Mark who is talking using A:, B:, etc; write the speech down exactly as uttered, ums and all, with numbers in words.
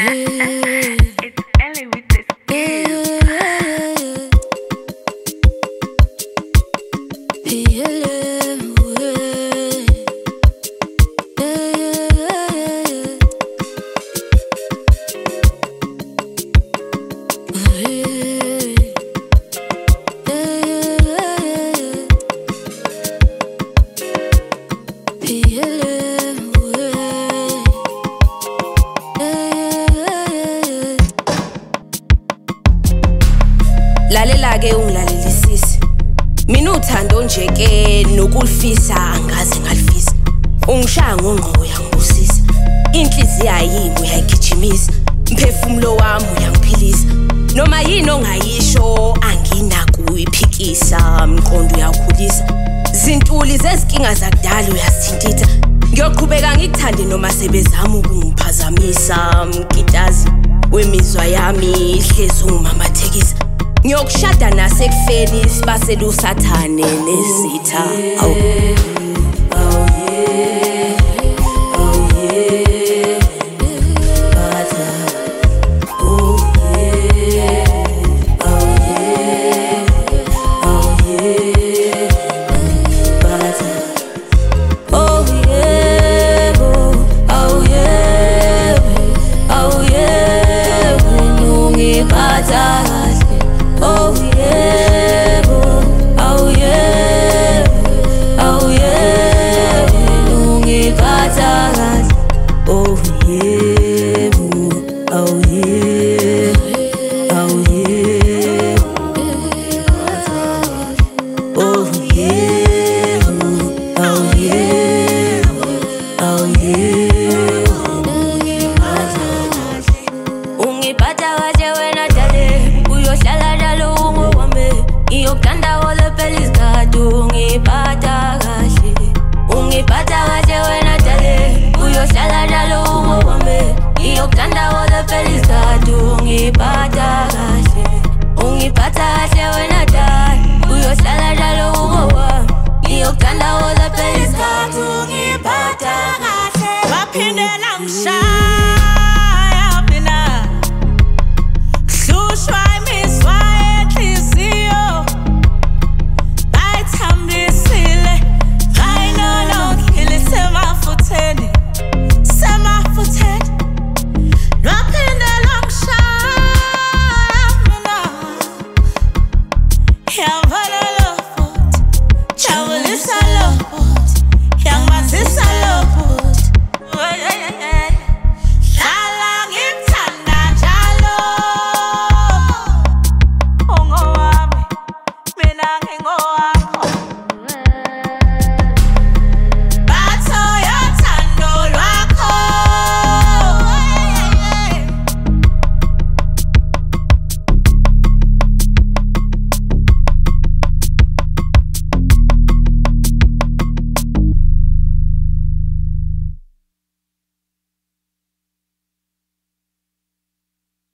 A: It's Ellie with the skills.
B: Lalela ke ungilalelisise mina uthando nje ke nokulifisa angaze ngalifisa ungishaya ngongqo uyangibusisa inhliziyo ayimi uyayigijimisa mphefumulo wami uyangiphilisa noma yini ongayisho anginaki uyiphikisa mqondo uyakhulisa zintuli zezinkinga zakudala uyasithintitha ngiyoqhubeka ngikuthande noma sebezama ukungiphazamisa mkitazi wemizwa yami ihlezi ungimamathekisa ngiyokushada nasekufeni sibasela usathane nesitha awu awu yeah awu yeah bata oh yeah awu yeah awu yeah bata oh yeah awu yeah awu yeah ungibata oh yeah, oh yeah, oh yeah, ungiphatha oh yeah, oh yeah, oh yeah, oh yeah, oh yeah, oh yeah, ungiphatha kahle wena dale uyohlala Iyokanda wole peliskade ungiphatha kahle ungiphatha kahle wena dale uyohlala njalo ungowami Iyokanda wole peliskade ungiphatha kahle ungiphatha kahle wena dale uyohlala njalo ungowami Iyokanda wole peliskade ungiphatha kahle
C: waphindela ngisha